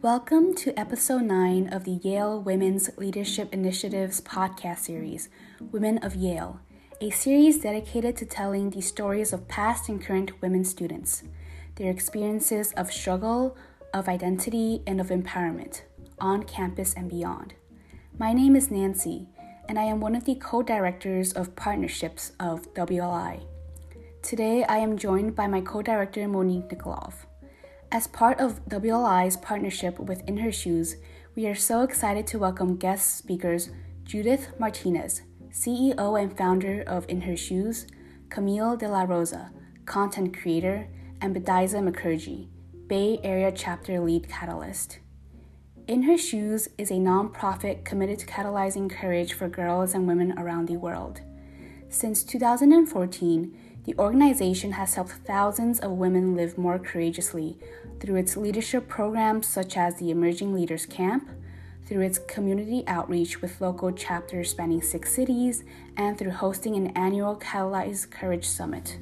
Welcome to episode 9 of the Yale Women's Leadership Initiative's podcast series, Women of Yale, a series dedicated to telling the stories of past and current women students, their experiences of struggle, of identity, and of empowerment, on campus and beyond. My name is Nancy, and I am one of the co-directors of partnerships of WLI. Today, I am joined by my co-director Monique Nikolov. As part of WLI's partnership with In Her Shoes, we are so excited to welcome guest speakers Judith Martinez, CEO and founder of In Her Shoes, Camille De La Rosa, content creator, and Bediza Mukherjee, Bay Area chapter lead catalyst. In Her Shoes is a nonprofit committed to catalyzing courage for girls and women around the world. Since 2014, the organization has helped thousands of women live more courageously through its leadership programs such as the Emerging Leaders Camp, through its community outreach with local chapters spanning 6 cities, and through hosting an annual Catalyze Courage Summit.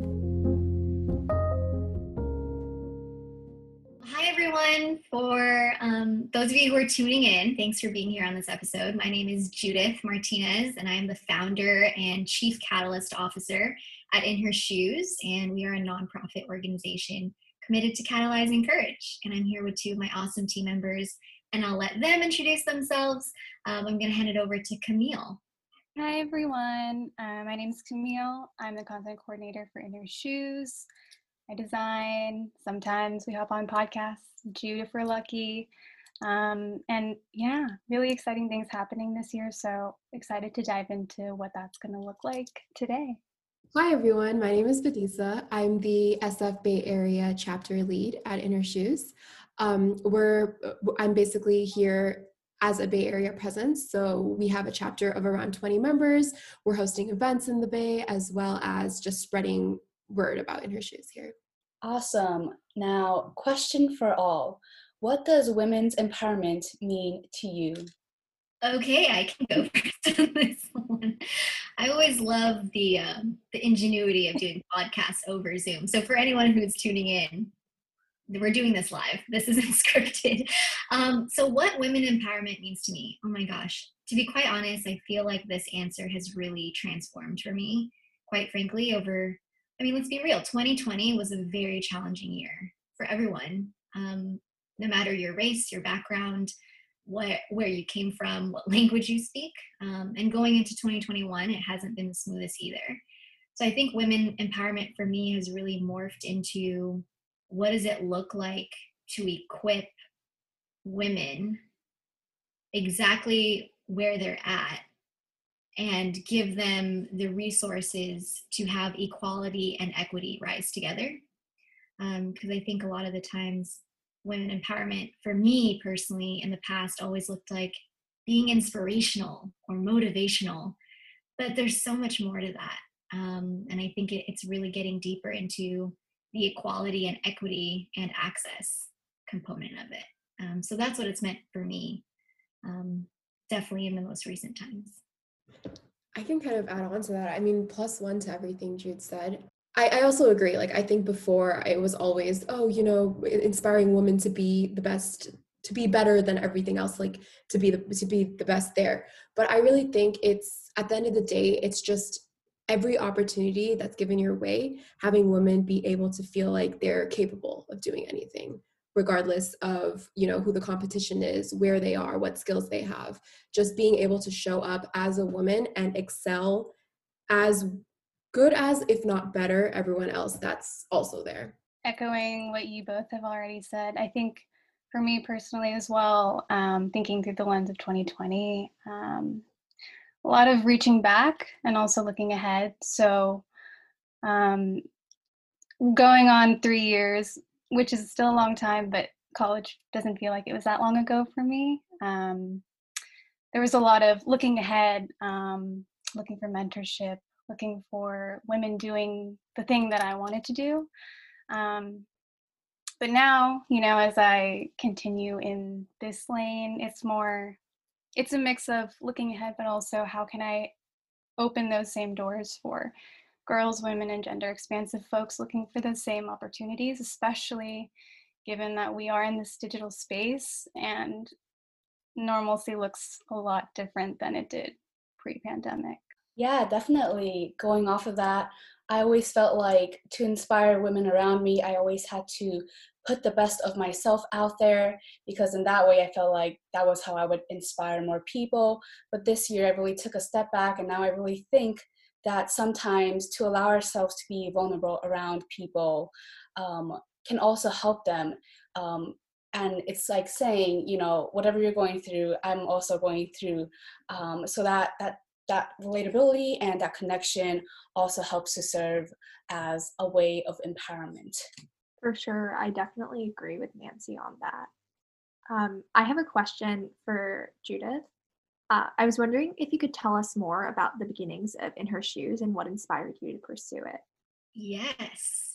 Hi, everyone. For those of you who are tuning in, thanks for being here on this episode. My name is Judith Martinez, and I am the founder and Chief Catalyst Officer at In Her Shoes, and we are a nonprofit organization committed to catalyzing courage. And I'm here with 2 of my awesome team members, and I'll let them introduce themselves. I'm going to hand it over to Camille. Hi, everyone. My name is Camille. I'm the content coordinator for In Her Shoes. I design. Sometimes we hop on podcasts, Jude if we're lucky. And yeah, really exciting things happening this year. So excited to dive into what that's going to look like today. Hi everyone, my name is Bediza. I'm the SF Bay Area chapter lead at In Her Shoes. I'm basically here as a Bay Area presence. So we have a chapter of around 20 members. We're hosting events in the Bay as well as just spreading word about In Her Shoes here. Awesome. Now, question for all. What does women's empowerment mean to you? Okay, I can go first on this one. I always love the ingenuity of doing podcasts over Zoom. So for anyone who's tuning in, we're doing this live. This isn't scripted. So what women empowerment means to me? Oh my gosh. To be quite honest, I feel like this answer has really transformed for me, quite frankly, let's be real. 2020 was a very challenging year for everyone, no matter your race, your background, where you came from, what language you speak. And going into 2021, it hasn't been the smoothest either. So I think women empowerment for me has really morphed into what does it look like to equip women exactly where they're at and give them the resources to have equality and equity rise together. Because I think a lot of the times women empowerment for me personally in the past always looked like being inspirational or motivational, but there's so much more to that. And I think it's really getting deeper into the equality and equity and access component of it. So that's what it's meant for me, definitely in the most recent times. I can kind of add on to that. I mean, +1 to everything Jude said. I also agree. Like, I think before it was always, inspiring women to be the best, to be better than everything else, like to be the best there. But I really think it's, at the end of the day, it's just every opportunity that's given your way, having women be able to feel like they're capable of doing anything, regardless of, who the competition is, where they are, what skills they have. Just being able to show up as a woman and excel as good as, if not better, everyone else that's also there. Echoing what you both have already said, I think for me personally as well, thinking through the lens of 2020, a lot of reaching back and also looking ahead. So going on 3 years, which is still a long time, but college doesn't feel like it was that long ago for me. There was a lot of looking ahead, looking for mentorship, looking for women doing the thing that I wanted to do. But now, as I continue in this lane, it's a mix of looking ahead, but also how can I open those same doors for girls, women, and gender expansive folks looking for those same opportunities, especially given that we are in this digital space and normalcy looks a lot different than it did pre-pandemic. Yeah, definitely. Going off of that, I always felt like to inspire women around me, I always had to put the best of myself out there, because in that way I felt like that was how I would inspire more people. But this year I really took a step back, and now I really think that sometimes to allow ourselves to be vulnerable around people can also help them. Um, and it's like saying, you know, whatever you're going through, I'm also going through. So that relatability and that connection also helps to serve as a way of empowerment. For sure. I definitely agree with Nancy on that. I have a question for Judith. I was wondering if you could tell us more about the beginnings of In Her Shoes and what inspired you to pursue it. Yes.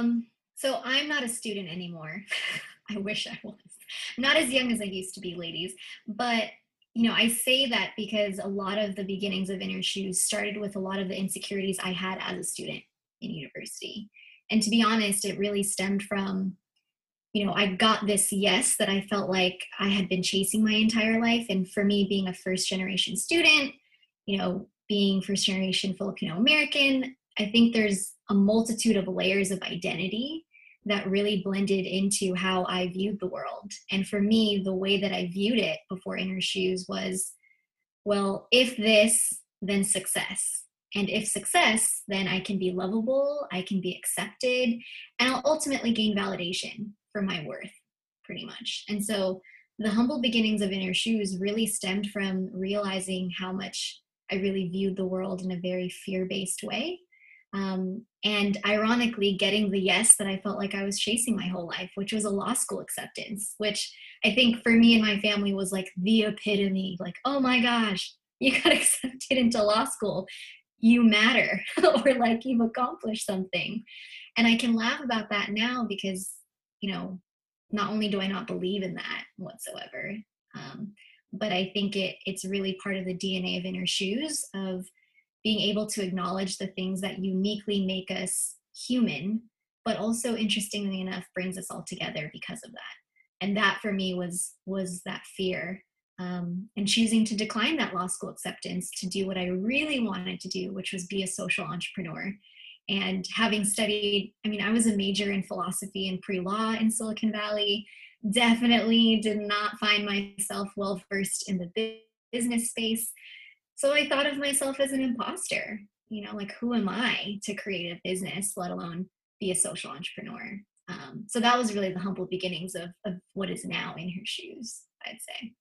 So I'm not a student anymore. I wish I was. Not as young as I used to be, ladies. But, you know, I say that because a lot of the beginnings of In Her Shoes started with a lot of the insecurities I had as a student in university. And to be honest, it really stemmed from, you know, I got this yes that I felt like I had been chasing my entire life. And for me, being a first generation student, you know, being first generation Filipino American, I think there's a multitude of layers of identity that really blended into how I viewed the world. And for me, the way that I viewed it before In Her Shoes was, well, if this, then success. And if success, then I can be lovable, I can be accepted, and I'll ultimately gain validation for my worth, pretty much. And so the humble beginnings of In Her Shoes really stemmed from realizing how much I really viewed the world in a very fear-based way. And ironically, getting the yes that I felt like I was chasing my whole life, which was a law school acceptance, which I think for me and my family was like the epitome, like, oh my gosh, you got accepted into law school. You matter, or like you've accomplished something. And I can laugh about that now because, you know, not only do I not believe in that whatsoever, but I think it's really part of the DNA of In Her Shoes, of being able to acknowledge the things that uniquely make us human, but also, interestingly enough, brings us all together because of that. And that for me was that fear, and choosing to decline that law school acceptance to do what I really wanted to do, which was be a social entrepreneur. And having studied, I mean, I was a major in philosophy and pre-law in Silicon Valley, definitely did not find myself well versed in the business space. So I thought of myself as an imposter, you know, like, who am I to create a business, let alone be a social entrepreneur? So that was really the humble beginnings of what is now In Her Shoes, I'd say.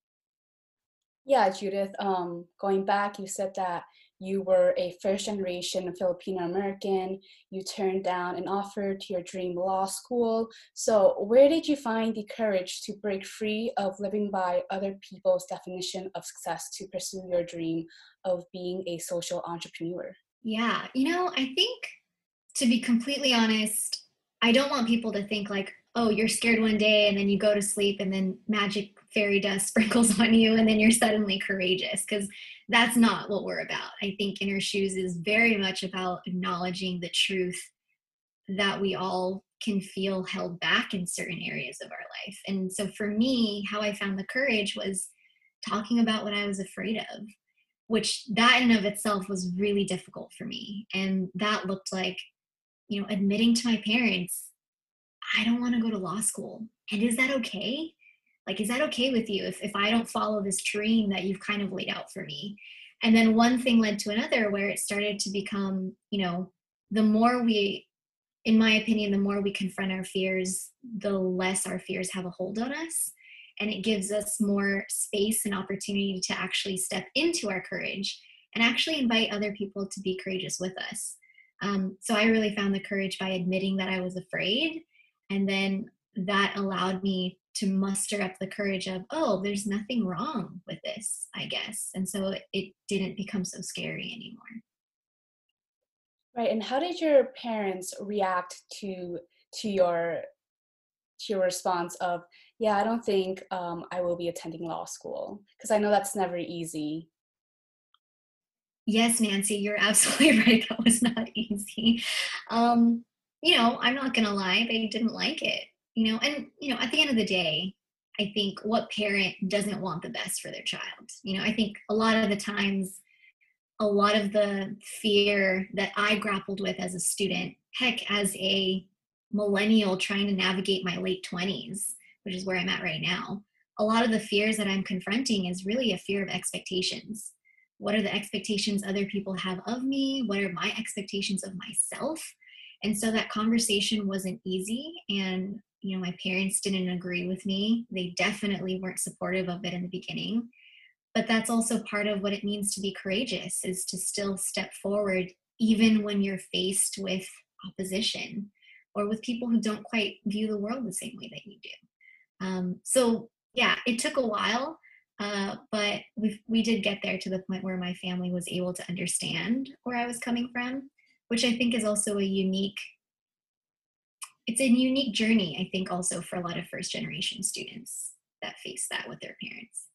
Yeah, Judith, going back, you said that you were a first generation Filipino American. You turned down an offer to your dream law school. So where did you find the courage to break free of living by other people's definition of success to pursue your dream of being a social entrepreneur? Yeah, you know, I think, to be completely honest, I don't want people to think like, oh, you're scared one day and then you go to sleep and then magic fairy dust sprinkles on you and then you're suddenly courageous, because that's not what we're about. I think In Her Shoes is very much about acknowledging the truth that we all can feel held back in certain areas of our life. And so for me, how I found the courage was talking about what I was afraid of, which that in and of itself was really difficult for me. And that looked like, you know, admitting to my parents, I don't want to go to law school. And is that okay? Like, is that okay with you if I don't follow this dream that you've kind of laid out for me? And then one thing led to another, where it started to become, you know, the more we, in my opinion, the more we confront our fears, the less our fears have a hold on us. And it gives us more space and opportunity to actually step into our courage and actually invite other people to be courageous with us. So I really found the courage by admitting that I was afraid. And then that allowed me to muster up the courage of, oh, there's nothing wrong with this, I guess. And so it didn't become so scary anymore. Right, and how did your parents react to your response of, yeah, I don't think I will be attending law school? Because I know that's never easy. Yes, Nancy, you're absolutely right. That was not easy. You know, I'm not going to lie, they didn't like it. at the end of the day, I think what parent doesn't want the best for their child? I think a lot of the times, a lot of the fear that I grappled with as a student, heck, as a millennial trying to navigate my late 20s, which is where I'm at right now, a lot of the fears that I'm confronting is really a fear of expectations. What are the expectations other people have of me? What are my expectations of myself? And so that conversation wasn't easy. And, my parents didn't agree with me. They definitely weren't supportive of it in the beginning. But that's also part of what it means to be courageous, is to still step forward even when you're faced with opposition or with people who don't quite view the world the same way that you do. So yeah, it took a while, but we did get there to the point where my family was able to understand where I was coming from, which I think is also it's a unique journey, I think, also for a lot of first generation students that face that with their parents.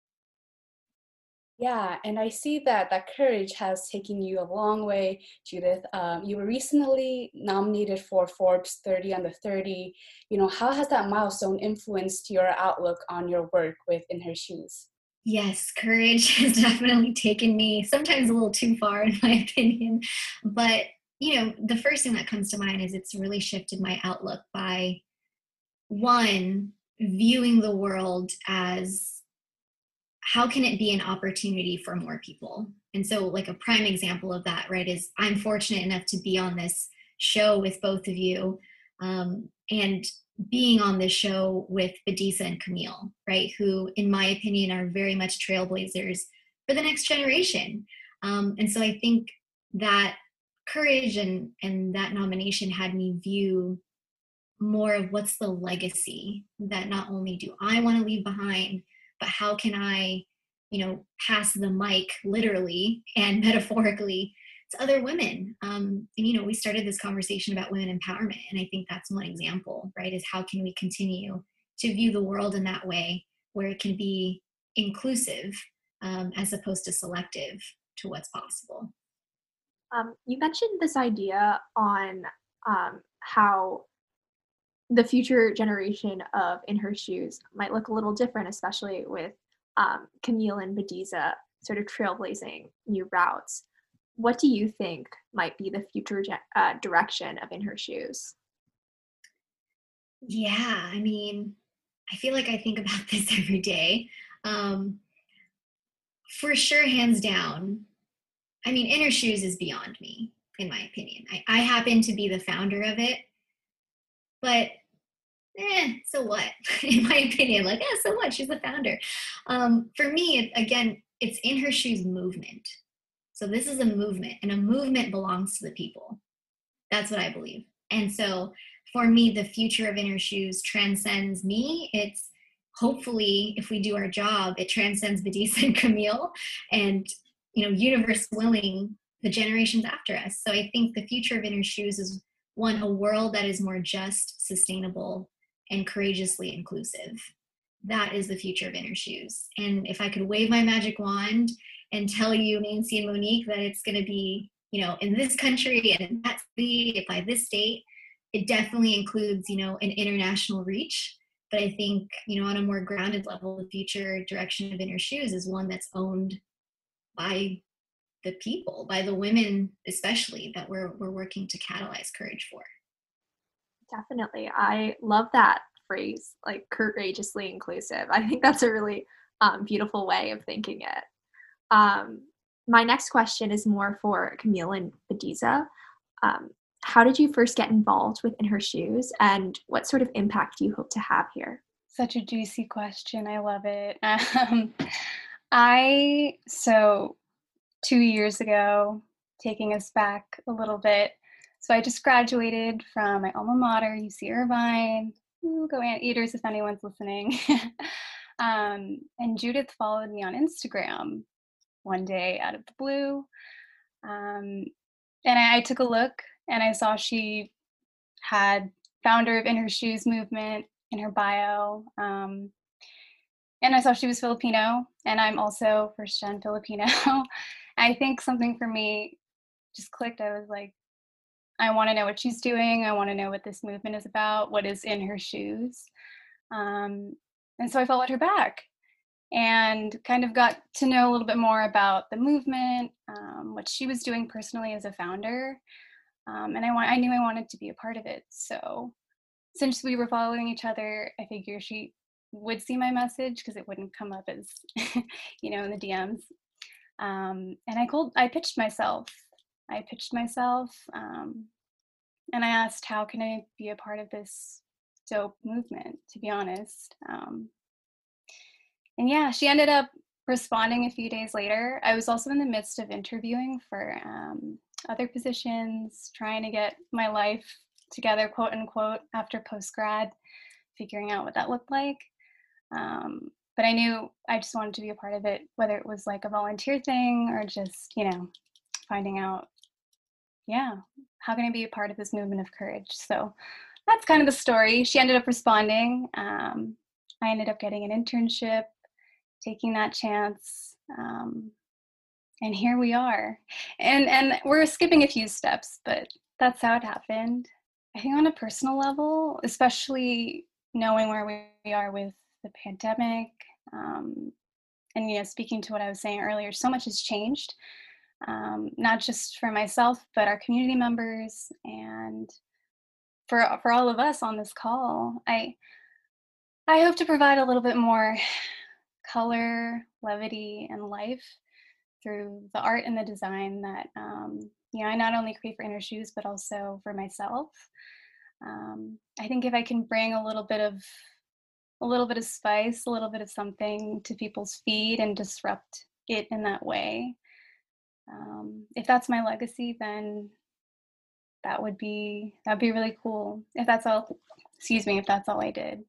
Yeah, and I see that courage has taken you a long way, Judith. You were recently nominated for Forbes 30 under 30. How has that milestone influenced your outlook on your work with In Her Shoes? Yes, courage has definitely taken me sometimes a little too far, in my opinion. But, the first thing that comes to mind is it's really shifted my outlook by, one, viewing the world as how can it be an opportunity for more people? And so, like, a prime example of that, right, is I'm fortunate enough to be on this show with both of you, and being on this show with Badisa and Camille, right, who, in my opinion, are very much trailblazers for the next generation. And so I think that courage and that nomination had me view more of what's the legacy that not only do I want to leave behind, but how can I, pass the mic literally and metaphorically to other women. And, we started this conversation about women empowerment, and I think that's one example, right, is how can we continue to view the world in that way where it can be inclusive, as opposed to selective to what's possible. You mentioned this idea on how the future generation of In Her Shoes might look a little different, especially with Camille and Badisa sort of trailblazing new routes. What do you think might be the future direction of In Her Shoes? Yeah, I feel like I think about this every day. For sure, hands down, In Her Shoes is beyond me, in my opinion. I happen to be the founder of it, but so what? In my opinion, so what? She's the founder. For me, it's In Her Shoes movement. So this is a movement, and a movement belongs to the people. That's what I believe. And so for me, the future of In Her Shoes transcends me. It's hopefully, if we do our job, it transcends Badisa and Camille, and, universe willing, the generations after us. So I think the future of In Her Shoes is, one, a world that is more just, sustainable, and courageously inclusive. That is the future of In Her Shoes. And if I could wave my magic wand and tell you, Nancy and Monique, that it's going to be, in this country and in that city, by this date, it definitely includes, an international reach. But I think, on a more grounded level, the future direction of In Her Shoes is one that's owned by the people, by the women especially, that we're working to catalyze courage for. Definitely. I love that phrase, like courageously inclusive. I think that's a really beautiful way of thinking it. My next question is more for Camille and Badisa. How did you first get involved with In Her Shoes, and what sort of impact do you hope to have here? Such a juicy question. I love it. 2 years ago, taking us back a little bit, so I just graduated from my alma mater, UC Irvine. Ooh, go Anteaters if anyone's listening. And Judith followed me on Instagram one day out of the blue. And I took a look, and I saw she had founder of In Her Shoes movement in her bio. And I saw she was Filipino, and I'm also first-gen Filipino. I think something for me just clicked. I was like, I want to know what she's doing. I want to know what this movement is about, what is in her shoes. And so I followed her back and kind of got to know a little bit more about the movement, what she was doing personally as a founder. And I knew I wanted to be a part of it. So since we were following each other, I figure she would see my message because it wouldn't come up as, in the DMs. And I pitched myself. And I asked, how can I be a part of this dope movement, to be honest? And yeah, she ended up responding a few days later. I was also in the midst of interviewing for other positions, trying to get my life together, quote unquote, after post-grad, figuring out what that looked like. But I knew I just wanted to be a part of it, whether it was like a volunteer thing or just, finding out, how can I be a part of this movement of courage? So that's kind of the story. She ended up responding. I ended up getting an internship, taking that chance. And here we are. And we're skipping a few steps, but that's how it happened. I think on a personal level, especially knowing where we are with the pandemic, and speaking to what I was saying earlier, so much has changed, not just for myself, but our community members and for all of us on this call. I hope to provide a little bit more color, levity, and life through the art and the design that I not only create for Inner Shoes, but also for myself. I think if I can bring a little bit of spice, a little bit of something to people's feed and disrupt it in that way, if that's my legacy, then that'd be really cool. If that's all I did.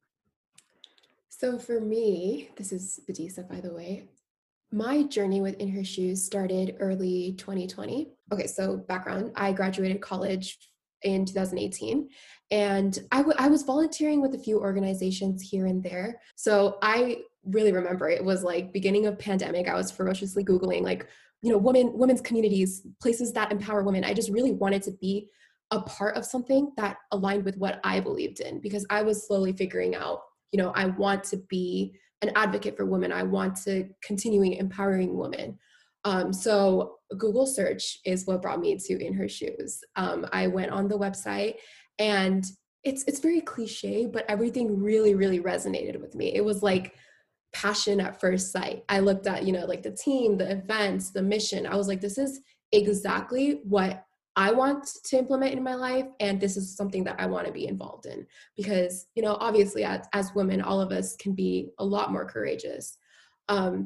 So for me, this is Badisa, by the way. My journey with In Her Shoes started early 2020. Okay, so background, I graduated college in 2018, and I was volunteering with a few organizations here and there. So I really remember it was like beginning of pandemic. I was ferociously Googling women's communities, places that empower women. I just really wanted to be a part of something that aligned with what I believed in, because I was slowly figuring out, I want to be an advocate for women. I want to continuing empowering women. So Google search is what brought me to In Her Shoes. I went on the website, and it's very cliche, but everything really, really resonated with me. It was like passion at first sight. I looked at, like the team, the events, the mission. I was like, this is exactly what I want to implement in my life, and this is something that I want to be involved in, because, obviously as women, all of us can be a lot more courageous. And,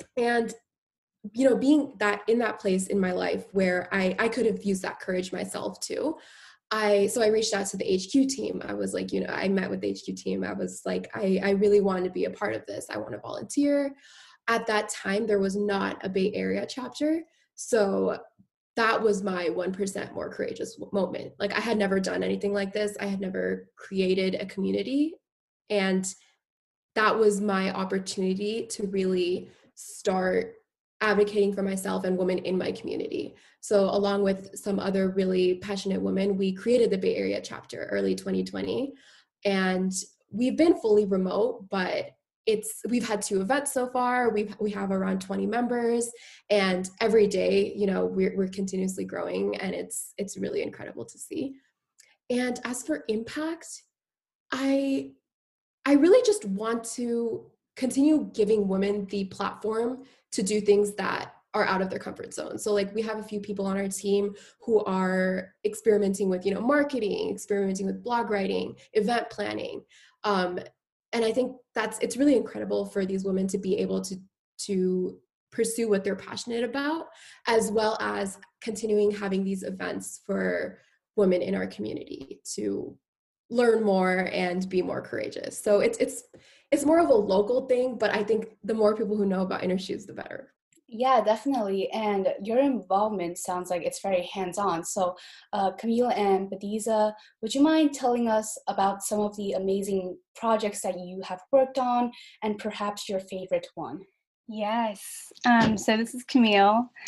being that in that place in my life where I could have used that courage myself too. So I reached out to the HQ team. I was like, I met with the HQ team. I was like, I really want to be a part of this. I want to volunteer. At that time, there was not a Bay Area chapter. So that was my 1% more courageous moment. Like, I had never done anything like this. I had never created a community. And that was my opportunity to really start advocating for myself and women in my community. So along with some other really passionate women, we created the Bay Area chapter early 2020. And we've been fully remote, but we've had 2 events so far. We have around 20 members, and every day, we're continuously growing, and it's really incredible to see. And as for impact, I really just want to continue giving women the platform to do things that are out of their comfort zone. So like, we have a few people on our team who are experimenting with, marketing, experimenting with blog writing, event planning. And I think it's really incredible for these women to be able to pursue what they're passionate about, as well as continuing having these events for women in our community to learn more and be more courageous. So it's more of a local thing, but I think the more people who know about Inner Shoes, the better. Yeah, definitely. And your involvement sounds like it's very hands-on. So Camille and Badisa, would you mind telling us about some of the amazing projects that you have worked on, and perhaps your favorite one? Yes. So this is Camille.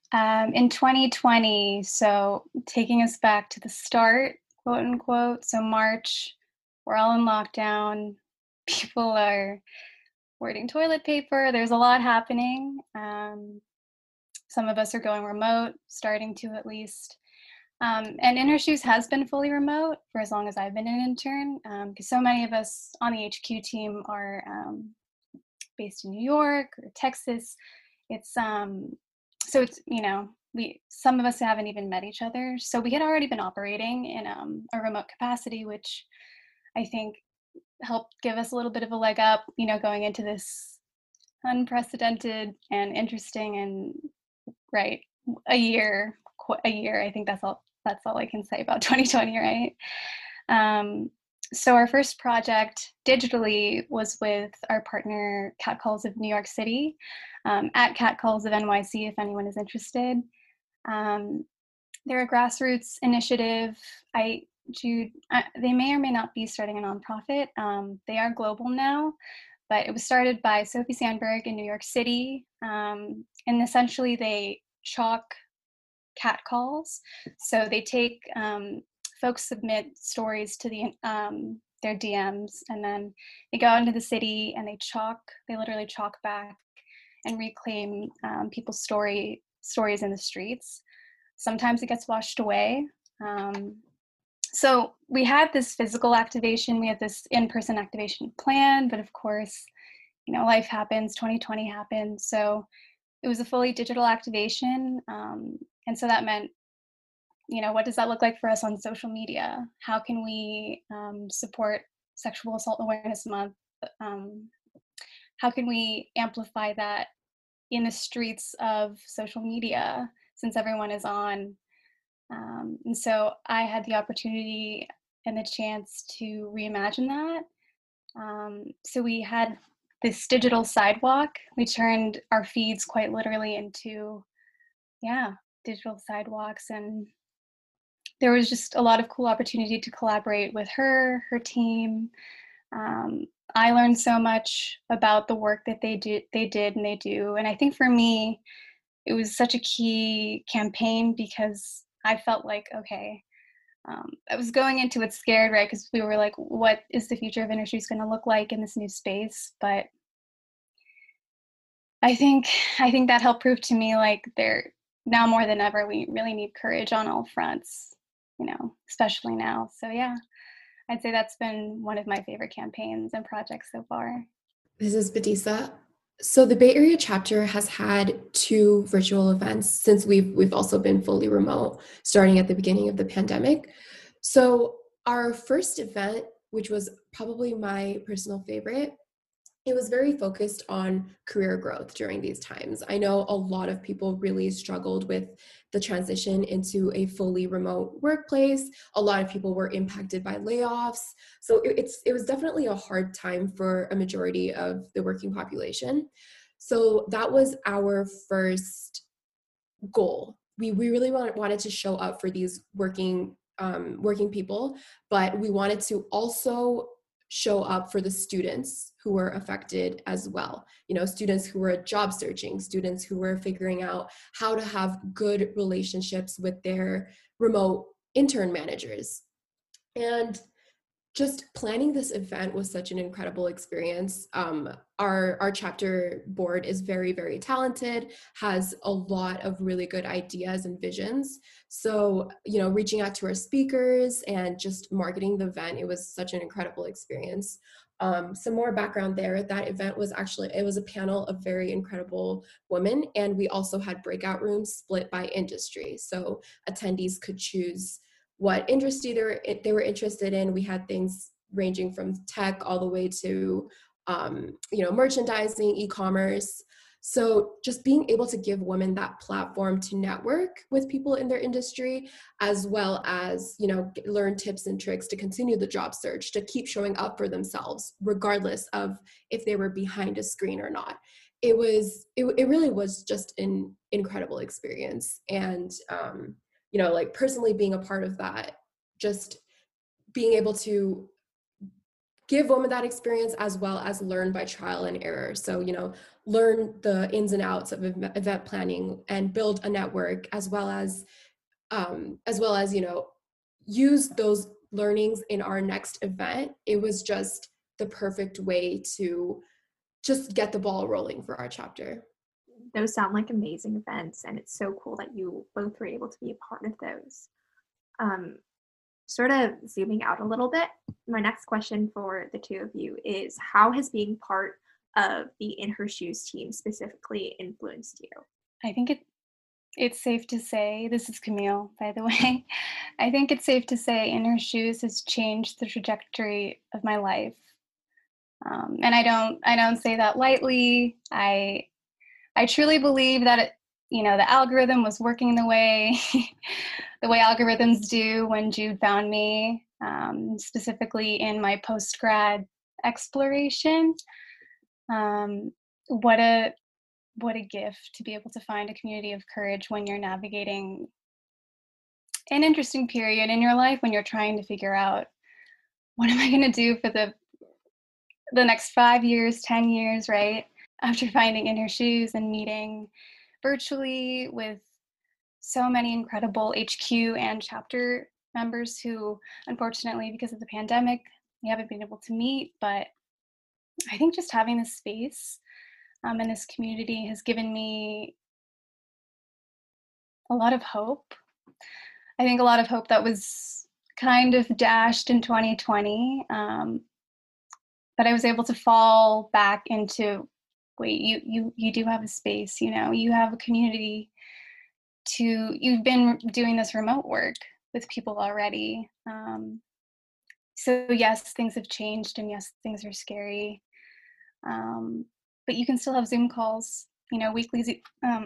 In 2020, so taking us back to the start, quote unquote, so March, we're all in lockdown. People are hoarding toilet paper. There's a lot happening. Some of us are going remote, starting to at least. And In Her Shoes has been fully remote for as long as I've been an intern, because so many of us on the HQ team are based in New York or Texas. It's so it's, you know, some of us haven't even met each other. So we had already been operating in a remote capacity, which I think helped give us a little bit of a leg up, you know, going into this unprecedented and interesting and right a year. I think that's all I can say about 2020, right? So our first project digitally was with our partner Catcalls of New York City, at Catcalls of NYC if anyone is interested. They're a grassroots initiative. They may or may not be starting a nonprofit. They are global now, but it was started by Sophie Sandberg in New York City. And essentially they chalk catcalls. So they take, folks submit stories to their DMs, and then they go out into the city and they literally chalk back and reclaim people's stories in the streets. Sometimes it gets washed away. So we had this physical activation, we had this in-person activation plan, but of course, you know, life happens, 2020 happened. So it was a fully digital activation. And so that meant, you know, what does that look like for us on social media? How can we support Sexual Assault Awareness Month? How can we amplify that in the streets of social media since everyone is on? And so I had the opportunity and the chance to reimagine that. So we had this digital sidewalk. We turned our feeds quite literally into, digital sidewalks. And there was just a lot of cool opportunity to collaborate with her team. I learned so much about the work that they did and they do. And I think for me, it was such a key campaign because I felt like, okay, I was going into it scared, right? Because we were like, what is the future of In Her Shoes going to look like in this new space? But I think that helped prove to me like now more than ever, we really need courage on all fronts, you know, especially now. So yeah, I'd say that's been one of my favorite campaigns and projects so far. This is Badisa. So the Bay Area chapter has had 2 virtual events since we've also been fully remote, starting at the beginning of the pandemic. So our first event, which was probably my personal favorite, it was very focused on career growth during these times. I know a lot of people really struggled with the transition into a fully remote workplace. A lot of people were impacted by layoffs. So it was definitely a hard time for a majority of the working population. So that was our first goal. We really wanted to show up for these working people, but we wanted to also show up for the students who were affected as well. You know, students who were job searching, students who were figuring out how to have good relationships with their remote intern managers. And just planning this event was such an incredible experience. Our chapter board is very, very talented, has a lot of really good ideas and visions. So, you know, reaching out to our speakers and just marketing the event, it was such an incredible experience. Some more background there, that event was it was a panel of very incredible women, and we also had breakout rooms split by industry. So attendees could choose what industry they were interested in. We had things ranging from tech all the way to, you know, merchandising, e-commerce. So just being able to give women that platform to network with people in their industry, as well as, you know, learn tips and tricks to continue the job search, to keep showing up for themselves, regardless of if they were behind a screen or not. It really was just an incredible experience. And, you know, like personally being a part of that, just being able to give women that experience as well as learn by trial and error. So, learn the ins and outs of event planning and build a network as well as, use those learnings in our next event. It was just the perfect way to just get the ball rolling for our chapter. Those sound like amazing events, and it's so cool that you both were able to be a part of those. Sort of zooming out a little bit, my next question for the two of you is, how has being part of the In Her Shoes team specifically influenced you? I think it's safe to say, this is Camille, by the way. I think it's safe to say In Her Shoes has changed the trajectory of my life. And I don't say that lightly. I truly believe that the algorithm was working the way the way algorithms do when Jude found me, specifically in my post-grad exploration. What a gift to be able to find a community of courage when you're navigating an interesting period in your life, when you're trying to figure out, what am I going to do for the next 5 years, 10 years, right? After finding In Her Shoes and meeting virtually with so many incredible HQ and chapter members who, unfortunately, because of the pandemic, we haven't been able to meet. But I think just having this space and this community has given me a lot of hope. I think a lot of hope that was kind of dashed in 2020. But I was able to fall back into, wait, you do have a space, you have a community you've been doing this remote work with people already. So yes, things have changed, and yes, things are scary. But you can still have Zoom calls, weekly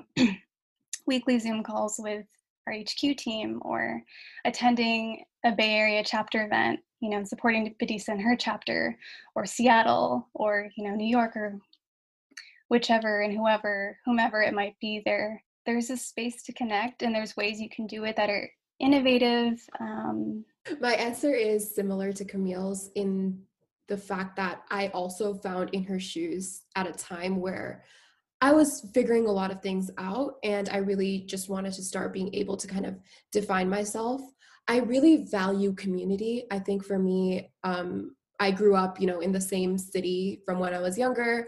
Zoom calls with our HQ team, or attending a Bay Area chapter event, supporting Badisa and her chapter, or Seattle, or, New York, or whichever and whomever it might be. There's a space to connect, and there's ways you can do it that are innovative. My answer is similar to Camille's, in the fact that I also found In Her Shoes at a time where I was figuring a lot of things out, and I really just wanted to start being able to kind of define myself. I really value community. I think for me, I grew up, in the same city from when I was younger.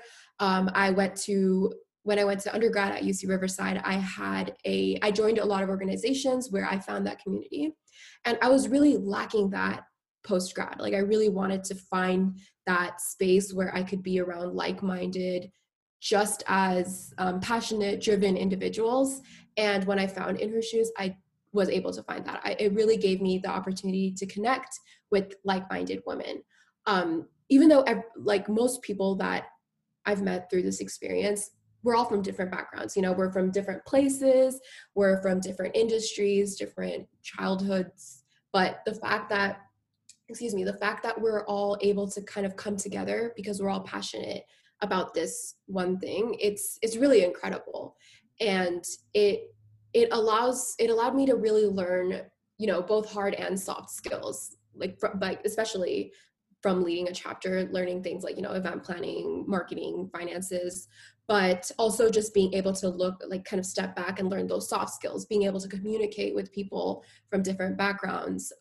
When I went to undergrad at UC Riverside, I joined a lot of organizations where I found that community. And I was really lacking that post-grad. Like, I really wanted to find that space where I could be around like-minded, just as passionate, driven individuals. And when I found In Her Shoes, I was able to find that. It really gave me the opportunity to connect with like-minded women. Even though, like most people that I've met through this experience, we're all from different backgrounds. We're from different places, we're from different industries, different childhoods. But the fact that we're all able to kind of come together because we're all passionate about this one thing, it's really incredible. And it allowed me to really learn, both hard and soft skills, like especially from leading a chapter, learning things like, event planning, marketing, finances, but also just being able to kind of step back and learn those soft skills, being able to communicate with people from different backgrounds,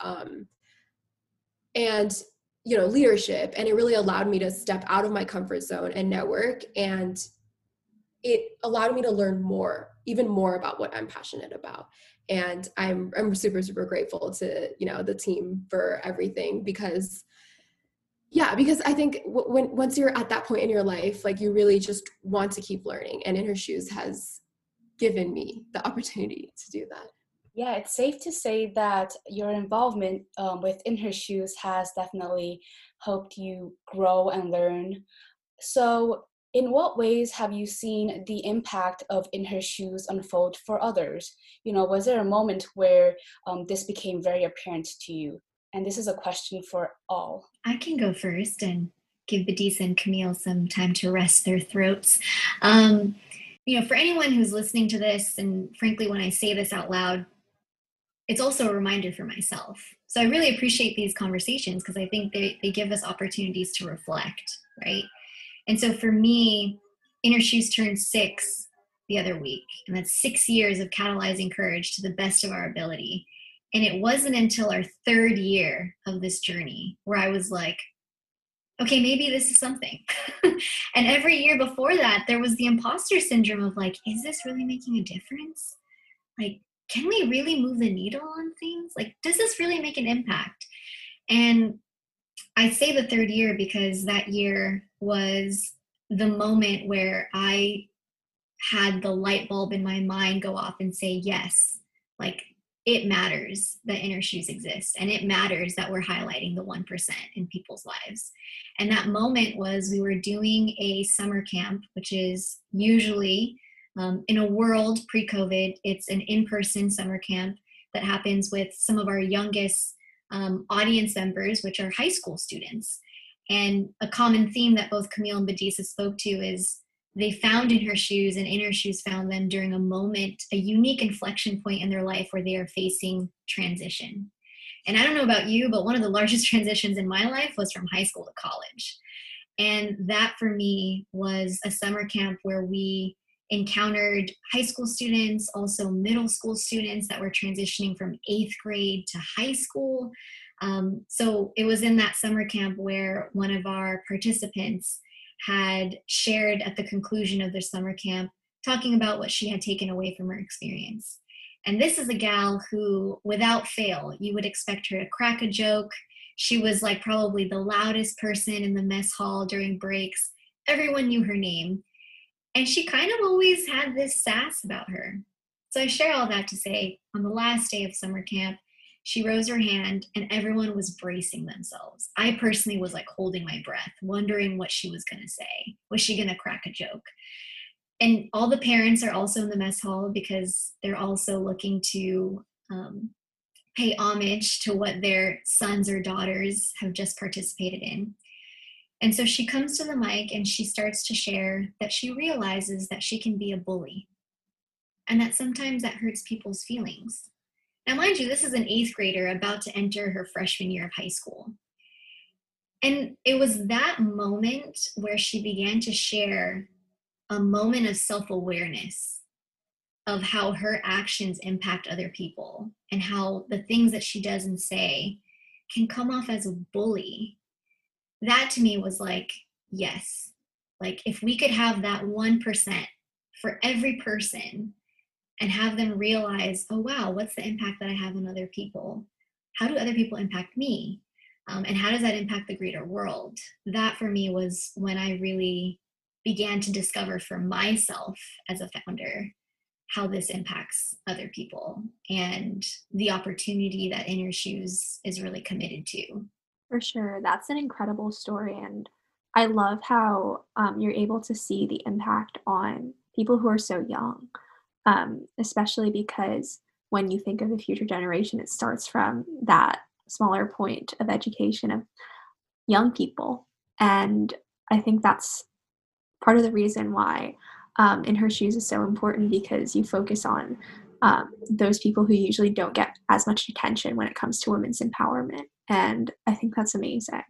and, leadership. And it really allowed me to step out of my comfort zone and network. And it allowed me to learn even more about what I'm passionate about. And I'm super, super grateful to, the team for everything, because I think once you're at that point in your life, like, you really just want to keep learning. And In Her Shoes has given me the opportunity to do that. Yeah, it's safe to say that your involvement with In Her Shoes has definitely helped you grow and learn. So, in what ways have you seen the impact of In Her Shoes unfold for others? Was there a moment where this became very apparent to you? And this is a question for all. I can go first and give Badisa and Camille some time to rest their throats. For anyone who's listening to this, and frankly, when I say this out loud, it's also a reminder for myself. So I really appreciate these conversations because I think they give us opportunities to reflect, right? And so for me, Inner Shoes turned 6 the other week, and that's 6 years of catalyzing courage to the best of our ability. And it wasn't until our 3rd year of this journey where I was like, okay, maybe this is something. And every year before that, there was the imposter syndrome of like, is this really making a difference? Like, can we really move the needle on things? Like, does this really make an impact? And I say the 3rd year because that year was the moment where I had the light bulb in my mind go off and say, yes, like it matters that Inner Shoes exist, and it matters that we're highlighting the 1% in people's lives. And that moment was we were doing a summer camp, which is usually in a world pre-COVID, it's an in-person summer camp that happens with some of our youngest audience members, which are high school students. And a common theme that both Camille and Badisa spoke to is they found Inner Shoes, and Inner Shoes found them during a moment, a unique inflection point in their life where they are facing transition. And I don't know about you, but one of the largest transitions in my life was from high school to college. And that for me was a summer camp where we encountered high school students, also middle school students that were transitioning from 8th grade to high school. So it was in that summer camp where one of our participants had shared at the conclusion of their summer camp, talking about what she had taken away from her experience. And this is a gal who, without fail, you would expect her to crack a joke. She was like probably the loudest person in the mess hall during breaks. Everyone knew her name. And she kind of always had this sass about her. So I share all that to say, on the last day of summer camp, she rose her hand and everyone was bracing themselves. I personally was like holding my breath, wondering what she was going to say. Was she going to crack a joke? And all the parents are also in the mess hall because they're also looking to pay homage to what their sons or daughters have just participated in. And so she comes to the mic and she starts to share that she realizes that she can be a bully and that sometimes that hurts people's feelings. Now, mind you, this is an 8th grader about to enter her freshman year of high school. And it was that moment where she began to share a moment of self-awareness of how her actions impact other people and how the things that she does and say can come off as a bully. That to me was like, yes, like if we could have that 1% for every person and have them realize, oh, wow, what's the impact that I have on other people? How do other people impact me? And how does that impact the greater world? That for me was when I really began to discover for myself as a founder how this impacts other people and the opportunity that Inner Shoes is really committed to. For sure. That's an incredible story. And I love how you're able to see the impact on people who are so young, especially because when you think of the future generation, it starts from that smaller point of education of young people. And I think that's part of the reason why In Her Shoes is so important, because you focus on those people who usually don't get as much attention when it comes to women's empowerment. And I think that's amazing.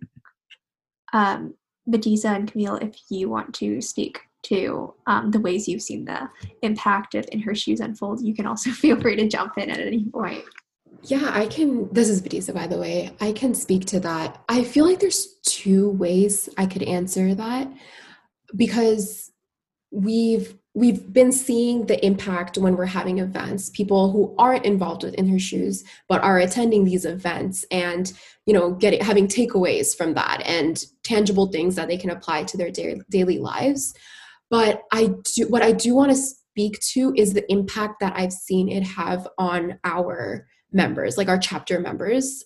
Badisa and Camille, if you want to speak to the ways you've seen the impact of In Her Shoes unfold, you can also feel free to jump in at any point. Yeah, I can. This is Badisa, by the way. I can speak to that. I feel like there's 2 ways I could answer that, because we've been seeing the impact when we're having events, people who aren't involved with In Her Shoes but are attending these events and, you know, having takeaways from that and tangible things that they can apply to their daily lives. But what I do want to speak to is the impact that I've seen it have on our members, like our chapter members.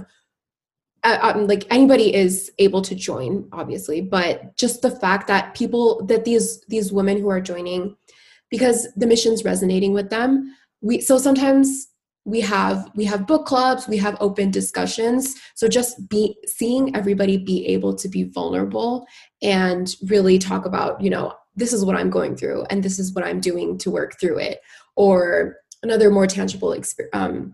Like anybody is able to join, obviously, but just the fact that these women who are joining, because the mission's resonating with them, so sometimes we have book clubs, we have open discussions. So just seeing everybody be able to be vulnerable and really talk about, you know, this is what I'm going through and this is what I'm doing to work through it. Or another more tangible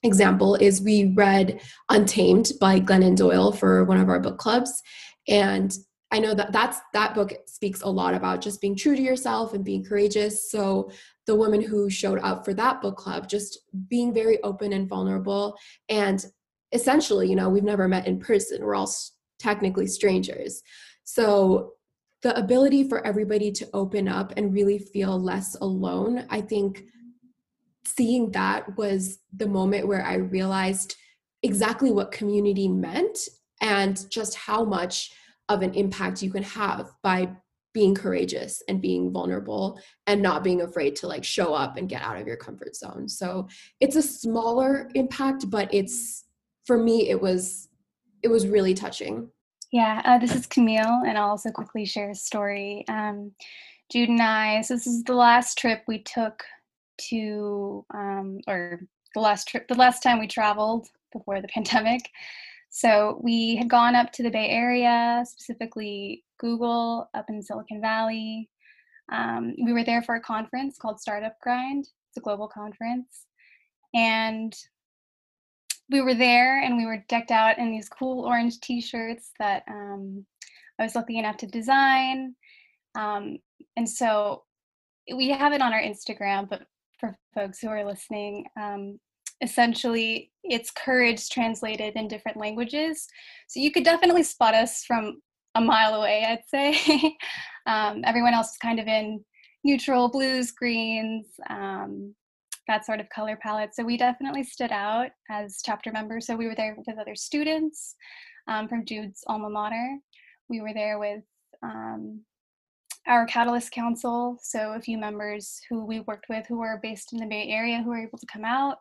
example is we read Untamed by Glennon Doyle for one of our book clubs. And I know that book speaks a lot about just being true to yourself and being courageous. So the woman who showed up for that book club, just being very open and vulnerable, and essentially, we've never met in person. We're all technically strangers. So the ability for everybody to open up and really feel less alone, I think seeing that was the moment where I realized exactly what community meant and just how much of an impact you can have by being courageous and being vulnerable and not being afraid to like show up and get out of your comfort zone. So it's a smaller impact, but for me, it was really touching. Yeah, this is Camille, and I'll also quickly share a story. Jude and I, so this is the last trip we took to, or the last time we traveled before the pandemic. So we had gone up to the Bay Area, specifically Google, up in Silicon Valley. We were there for a conference called Startup Grind. It's a global conference. And we were there and we were decked out in these cool orange t-shirts that I was lucky enough to design. And so we have it on our Instagram, but for folks who are listening, essentially it's courage translated in different languages. So you could definitely spot us from a mile away, I'd say. Everyone else is kind of in neutral blues, greens, that sort of color palette. So we definitely stood out as chapter members. So we were there with other students from Jude's alma mater. We were there with our Catalyst Council, so a few members who we worked with who were based in the Bay Area who were able to come out.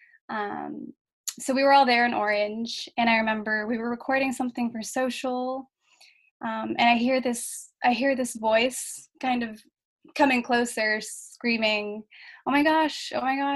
So we were all there in orange, and I remember we were recording something for social, and I hear this voice kind of coming closer, screaming, oh my gosh,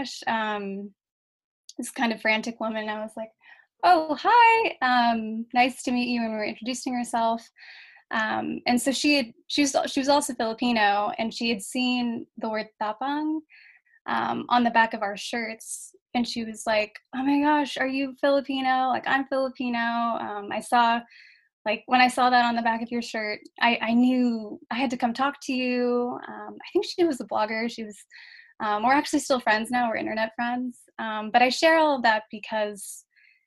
this kind of frantic woman. I was like, oh, hi, nice to meet you, and we were introducing herself. And so she was also Filipino, and she had seen the word tapang on the back of our shirts, and she was like, oh my gosh, are you Filipino? Like, I'm Filipino. I saw, like, when I saw that on the back of your shirt, I knew I had to come talk to you. I think she was a blogger. She was, we're actually still friends now. We're internet friends. But I share all of that because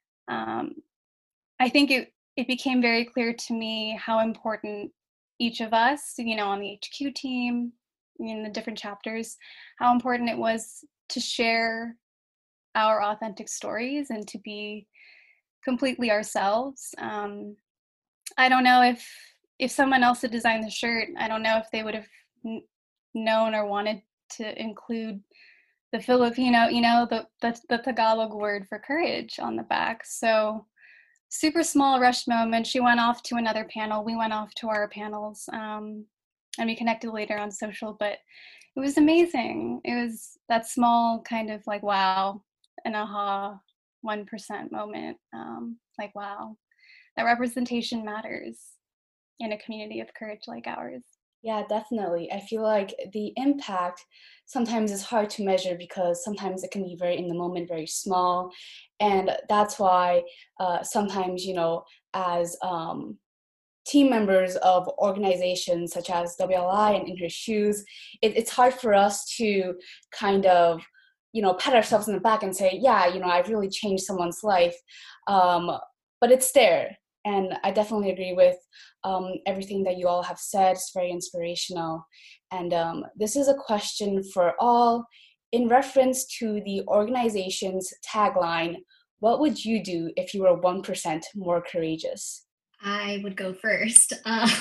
I think it became very clear to me how important each of us, on the HQ team, in the different chapters, how important it was to share our authentic stories and to be completely ourselves. I don't know if someone else had designed the shirt, I don't know if they would have known or wanted to include the Filipino, the Tagalog word for courage on the back. So super small rush moment. She went off to another panel. We went off to our panels, and we connected later on social, but it was amazing. It was that small kind of like, wow, an aha 1% moment. Like, wow, that representation matters in a community of courage like ours. Yeah, definitely. I feel like the impact sometimes is hard to measure because sometimes it can be very in the moment, very small. And that's why sometimes, as team members of organizations such as WLI and In Her Shoes, it's hard for us to kind of, pat ourselves on the back and say, yeah, I've really changed someone's life. But it's there. And I definitely agree with everything that you all have said. It's very inspirational. And this is a question for all. In reference to the organization's tagline, what would you do if you were 1% more courageous? I would go first.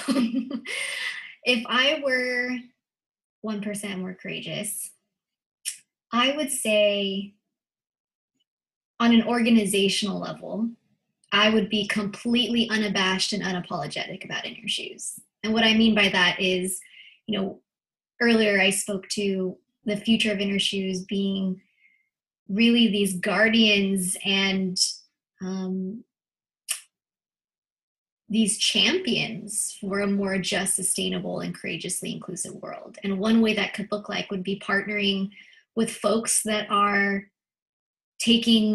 If I were 1% more courageous, I would say on an organizational level, I would be completely unabashed and unapologetic about In Your Shoes. And what I mean by that is, earlier I spoke to the future of In Your Shoes being really these guardians and these champions for a more just, sustainable, and courageously inclusive world. And one way that could look like would be partnering with folks that are taking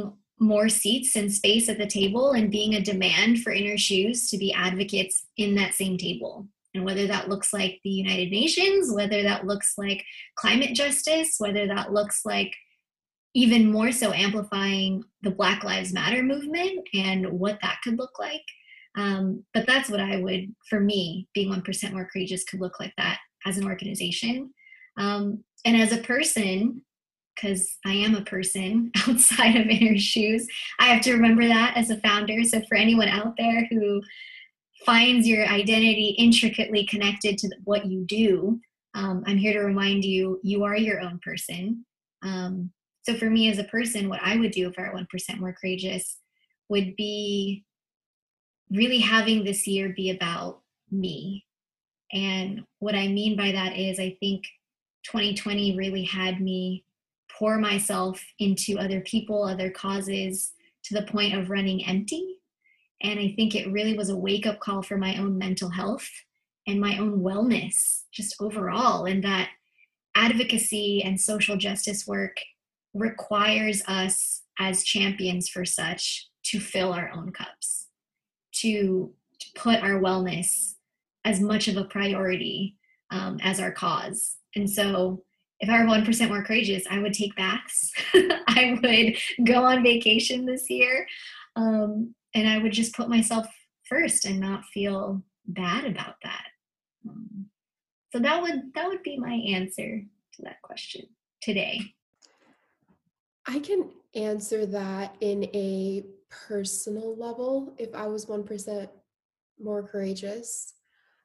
more seats and space at the table and being a demand for Inner Shoes to be advocates in that same table. And whether that looks like the United Nations, whether that looks like climate justice, whether that looks like even more so amplifying the Black Lives Matter movement and what that could look like. But that's what I would, for me, being 1% More Courageous could look like that as an organization. And as a person, because I am a person outside of Inner Shoes, I have to remember that as a founder. So for anyone out there who finds your identity intricately connected to what you do, I'm here to remind you, you are your own person. So for me as a person, what I would do if I were 1% More Courageous would be really having this year be about me. And what I mean by that is I think 2020 really had me pour myself into other people, other causes, to the point of running empty. And I think it really was a wake-up call for my own mental health and my own wellness just overall, and that advocacy and social justice work requires us as champions for such to fill our own cups, to put our wellness as much of a priority as our cause. And so if I were 1% More Courageous, I would take baths. I would go on vacation this year. And I would just put myself first and not feel bad about that. So that would be my answer to that question today. I can answer that in a personal level. If I was 1% more courageous,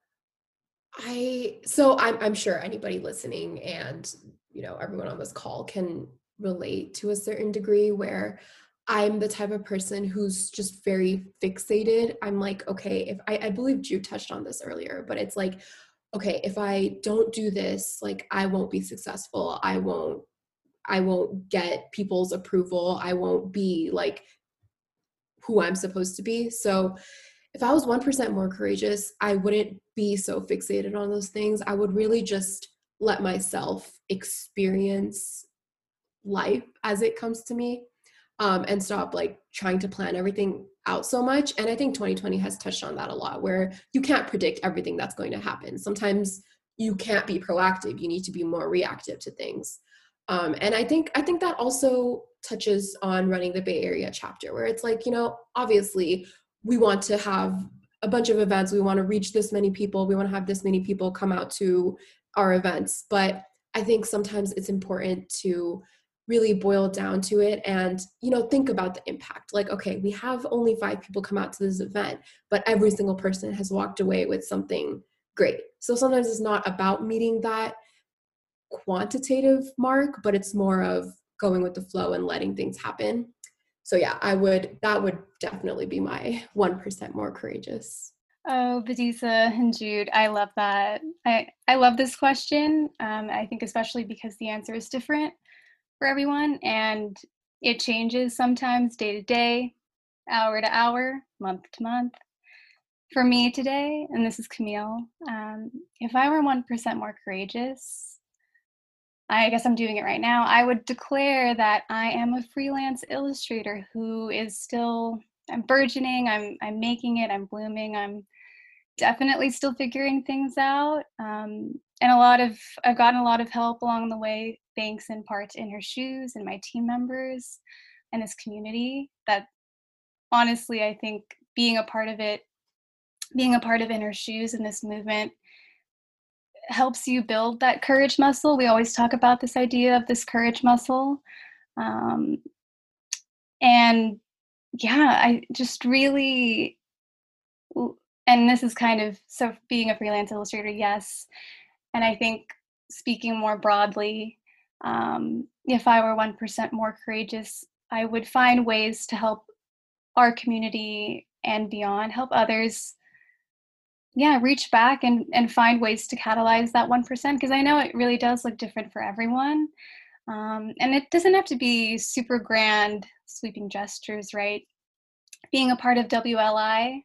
I'm sure anybody listening and everyone on this call can relate to a certain degree, where I'm the type of person who's just very fixated. I'm like, okay, if I believe Jude touched on this earlier, but it's like, okay, if I don't do this, like I won't be successful. I won't get people's approval. I won't be like who I'm supposed to be. So if I was 1% more courageous, I wouldn't be so fixated on those things. I would really just let myself experience life as it comes to me, and stop like trying to plan everything out so much. And I think 2020 has touched on that a lot, where you can't predict everything that's going to happen. Sometimes you can't be proactive. You need to be more reactive to things. And I think that also touches on running the Bay Area chapter, where it's like, obviously we want to have a bunch of events. We want to reach this many people. We want to have this many people come out to our events. But I think sometimes it's important to really boil down to it and, think about the impact. Like, okay, we have only 5 people come out to this event, but every single person has walked away with something great. So sometimes it's not about meeting that quantitative mark, but it's more of going with the flow and letting things happen. So yeah, that would definitely be my 1% more courageous. Oh, Badisa and Jude, I love that. I love this question. I think especially because the answer is different for everyone, and it changes sometimes day to day, hour to hour, month to month. For me today, and this is Camille, if I were 1% more courageous, I guess I'm doing it right now, I would declare that I am a freelance illustrator who is still, I'm burgeoning, I'm making it, I'm blooming, I'm definitely still figuring things out. And I've gotten a lot of help along the way, thanks in part to Inner Shoes and my team members and this community that honestly, I think being a part of Inner Shoes and this movement helps you build that courage muscle. We always talk about this idea of this courage muscle. And yeah, I just really, and this is kind of, so being a freelance illustrator, yes. And I think speaking more broadly, if I were 1% more courageous, I would find ways to help our community and beyond, help others, reach back and find ways to catalyze that 1%, because I know it really does look different for everyone. And it doesn't have to be super grand, sweeping gestures, right? Being a part of WLI,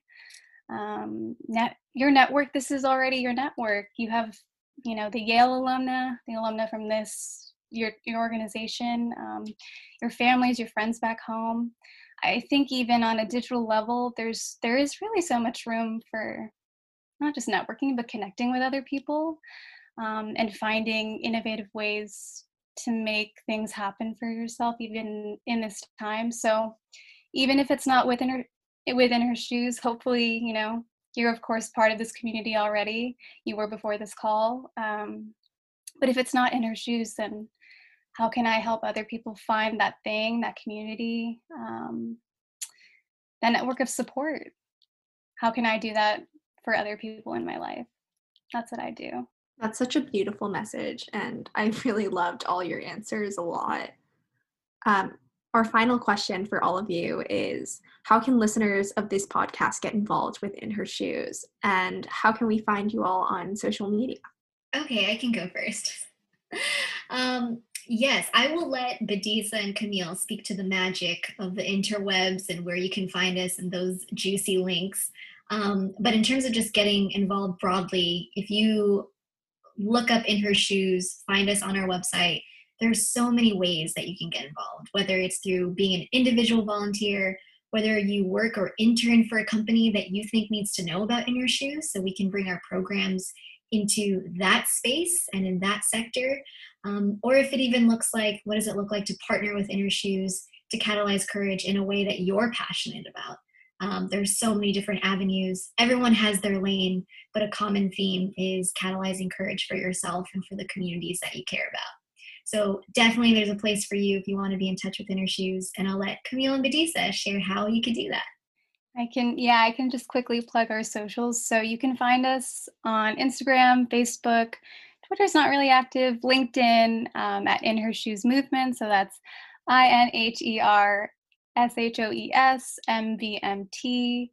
your network, this is already your network. You have, the Yale alumna from this, your organization, your families, your friends back home. I think even on a digital level, there is really so much room for not just networking, but connecting with other people, and finding innovative ways to make things happen for yourself, even in this time. So even if it's not within her shoes, hopefully, you're of course part of this community already. You were before this call. But if it's not in her shoes, then how can I help other people find that thing, that community, that network of support? How can I do that for other people in my life? That's what I do. That's such a beautiful message, and I really loved all your answers a lot. Our final question for all of you is, how can listeners of this podcast get involved with In Her Shoes? And how can we find you all on social media? Okay, I can go first. Yes, I will let Badisa and Camille speak to the magic of the interwebs and where you can find us and those juicy links. But in terms of just getting involved broadly, if you look up In Her Shoes, find us on our website, there's so many ways that you can get involved, whether it's through being an individual volunteer, whether you work or intern for a company that you think needs to know about In Her Shoes, so we can bring our programs into that space and in that sector. Or if it even looks like, what does it look like to partner with In Her Shoes to catalyze courage in a way that you're passionate about? There's so many different avenues. Everyone has their lane, but a common theme is catalyzing courage for yourself and for the communities that you care about. So definitely there's a place for you if you want to be in touch with In Her Shoes, and I'll let Camille and Badisa share how you could do that. I can just quickly plug our socials. So you can find us on Instagram, Facebook, Twitter's not really active, LinkedIn, at In Her Shoes Movement. So that's INHERSHOES MVMT.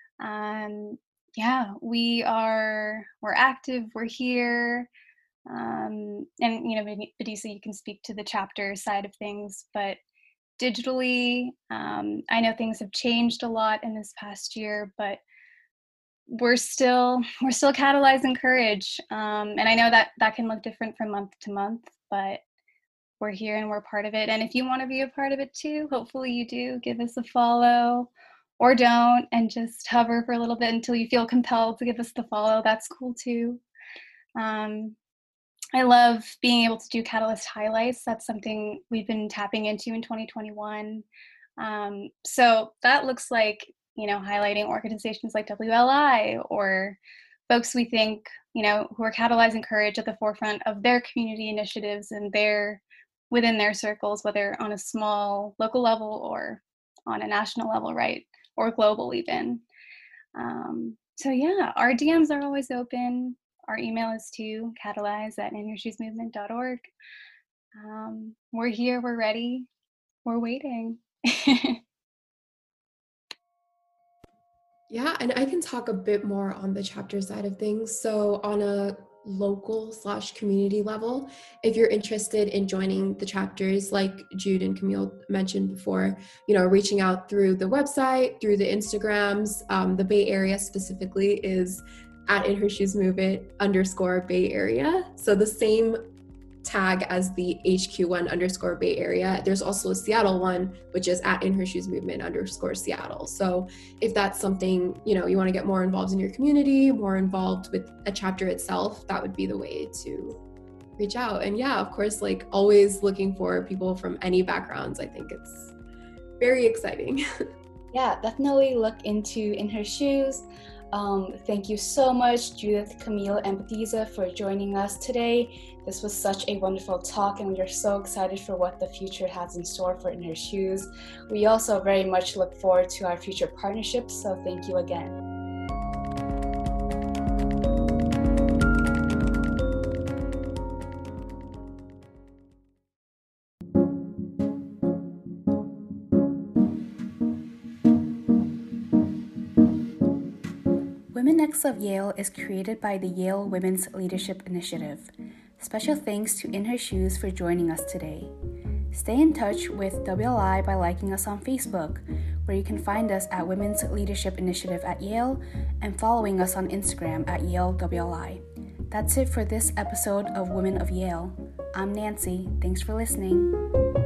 We're active, we're here. And Badisa, you can speak to the chapter side of things, but digitally, I know things have changed a lot in this past year, but we're still catalyzing courage. And I know that can look different from month to month, but we're here and we're part of it. And if you want to be a part of it too, hopefully you do, give us a follow or don't, and just hover for a little bit until you feel compelled to give us the follow. That's cool too. I love being able to do Catalyst highlights. That's something we've been tapping into in 2021. So that looks like, highlighting organizations like WLI or folks we think, who are catalyzing courage at the forefront of their community initiatives and within their circles, whether on a small local level or on a national level, right? Or global even. Our DMs are always open. Our email is to catalyze@inhershoesmovement.org. We're here, we're ready, we're waiting. Yeah, and I can talk a bit more on the chapter side of things. So on a local/community level, if you're interested in joining the chapters, like Jude and Camille mentioned before, reaching out through the website, through the Instagrams, the Bay Area specifically is @InHerShoesMovement_Bay Area. So the same tag as the HQ1_Bay Area. There's also a Seattle one, which is @InHerShoesMovement_Seattle. So if that's something, you want to get more involved in your community, more involved with a chapter itself, that would be the way to reach out. And yeah, of course, like always looking for people from any backgrounds. I think it's very exciting. Yeah, definitely look into In Her Shoes. Thank you so much, Judith, Camille, and Badisa, for joining us today. This was such a wonderful talk, and we are so excited for what the future has in store for In Her Shoes. We also very much look forward to our future partnerships, so thank you again. Women Next of Yale is created by the Yale Women's Leadership Initiative. Special thanks to In Her Shoes for joining us today. Stay in touch with WLI by liking us on Facebook, where you can find us at Women's Leadership Initiative at Yale, and following us on Instagram at Yale WLI. That's it for this episode of Women of Yale. I'm Nancy. Thanks for listening.